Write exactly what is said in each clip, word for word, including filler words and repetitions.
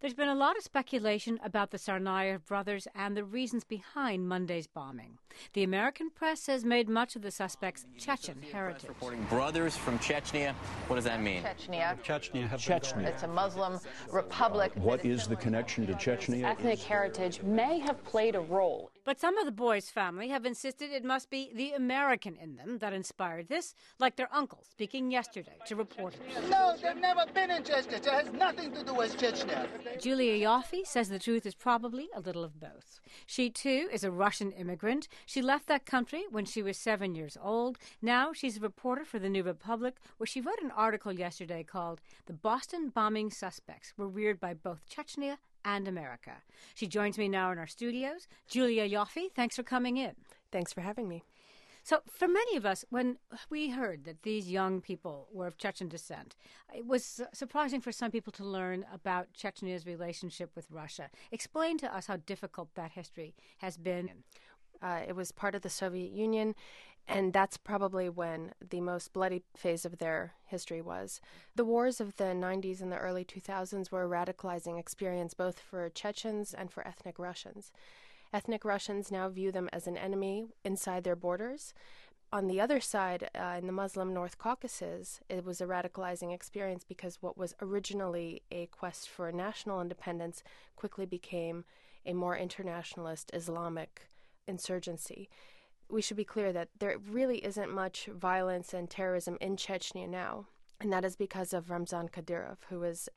There's been a lot of speculation about the Tsarnaev brothers and the reasons behind Monday's bombing. The American press has made much of the suspects' Chechen heritage. Reporting brothers from Chechnya. What does that mean? Chechnya. Chechnya. Chechnya. It's a Muslim republic. Uh, what is the connection to Chechnya? Ethnic heritage may have played a role. But some of the boys' family have insisted it must be the American in them that inspired this, like their uncle speaking yesterday to reporters. No, they've never been in Chechnya. It has nothing to do with Chechnya. Julia Ioffe says the truth is probably a little of both. She, too, is a Russian immigrant. She left that country when she was seven years old. Now she's a reporter for the New Republic, where she wrote an article yesterday called "The Boston Bombing Suspects Were Reared by Both Chechnya and America." She joins me now in our studios. Julia Ioffe, thanks for coming in. Thanks for having me. So for many of us, when we heard that these young people were of Chechen descent, it was surprising for some people to learn about Chechnya's relationship with Russia. Explain to us how difficult that history has been. Uh, it was part of the Soviet Union, and that's probably when the most bloody phase of their history was. The wars of the nineties and the early two thousands were a radicalizing experience both for Chechens and for ethnic Russians. Ethnic Russians now view them as an enemy inside their borders. On the other side, uh, in the Muslim North Caucasus, it was a radicalizing experience because what was originally a quest for national independence quickly became a more internationalist Islamic insurgency. We should be clear that there really isn't much violence and terrorism in Chechnya now, and that is because of Ramzan Kadyrov, who is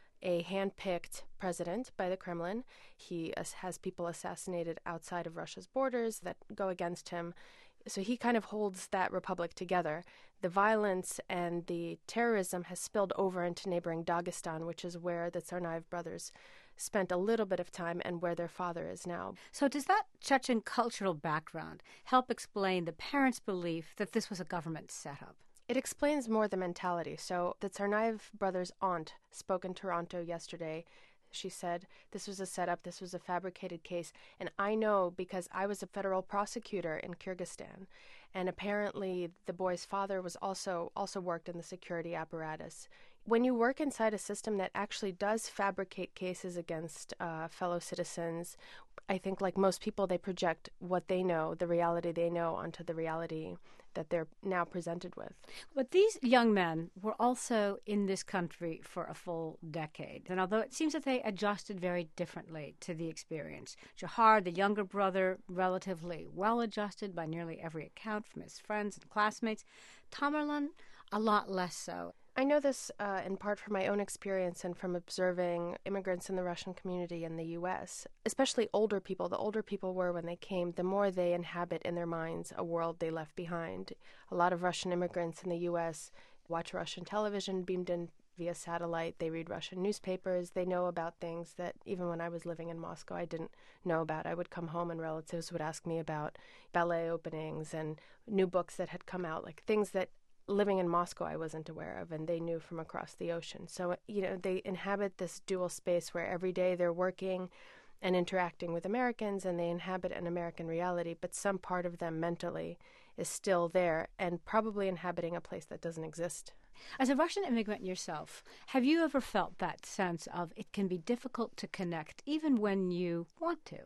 a hand-picked president by the Kremlin. He has people assassinated outside of Russia's borders that go against him. So he kind of holds that republic together. The violence and the terrorism has spilled over into neighboring Dagestan, which is where the Tsarnaev brothers spent a little bit of time and where their father is now. So does that Chechen cultural background help explain the parents' belief that this was a government setup? It explains more the mentality. So the Tsarnaev brothers' aunt spoke in Toronto yesterday. She said, this was a setup, this was a fabricated case, and I know because I was a federal prosecutor in Kyrgyzstan, and apparently the boy's father was also also worked in the security apparatus. When you work inside a system that actually does fabricate cases against uh, fellow citizens, I think like most people, they project what they know, the reality they know, onto the reality that they're now presented with. But these young men were also in this country for a full decade. And although it seems that they adjusted very differently to the experience, Dzhokhar, the younger brother, relatively well adjusted by nearly every account from his friends and classmates. Tamerlan, a lot less so. I know this uh, in part from my own experience and from observing immigrants in the Russian community in the U S, especially older people. The older people were when they came, the more they inhabit in their minds a world they left behind. A lot of Russian immigrants in the U S watch Russian television beamed in via satellite. They read Russian newspapers. They know about things that even when I was living in Moscow, I didn't know about. I would come home and relatives would ask me about ballet openings and new books that had come out, like things that living in Moscow I wasn't aware of, and they knew from across the ocean. So, you know, they inhabit this dual space where every day they're working and interacting with Americans, and they inhabit an American reality, but some part of them mentally is still there and probably inhabiting a place that doesn't exist. As a Russian immigrant yourself, have you ever felt that sense of it can be difficult to connect even when you want to?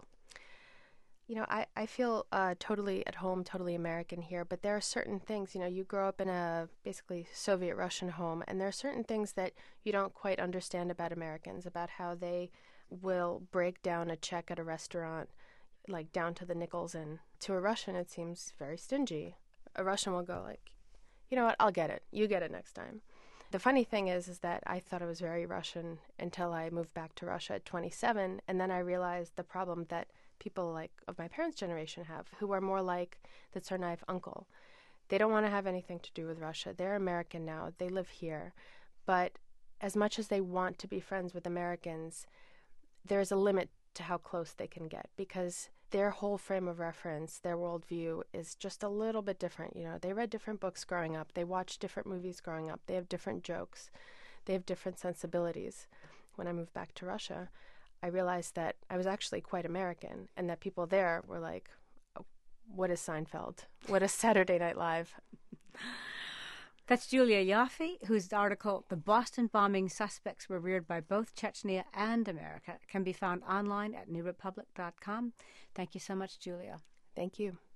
You know, I, I feel uh, totally at home, totally American here, but there are certain things, you know, you grow up in a basically Soviet Russian home, and there are certain things that you don't quite understand about Americans, about how they will break down a check at a restaurant, like down to the nickels, and to a Russian it seems very stingy. A Russian will go like, you know what, I'll get it. You get it next time. The funny thing is, is that I thought I was very Russian until I moved back to Russia at twenty-seven, and then I realized the problem that people like of my parents' generation have, who are more like the Tsarnaev uncle. They don't want to have anything to do with Russia. They're American now. They live here. But as much as they want to be friends with Americans, there's a limit to how close they can get because their whole frame of reference, their worldview is just a little bit different. You know, they read different books growing up. They watched different movies growing up. They have different jokes. They have different sensibilities. When I moved back to Russia, I realized that I was actually quite American and that people there were like, oh, what is Seinfeld? What is Saturday Night Live? That's Julia Yaffe, whose article, The Boston Bombing Suspects Were Reared by Both Chechnya and America, can be found online at new republic dot com. Thank you so much, Julia. Thank you.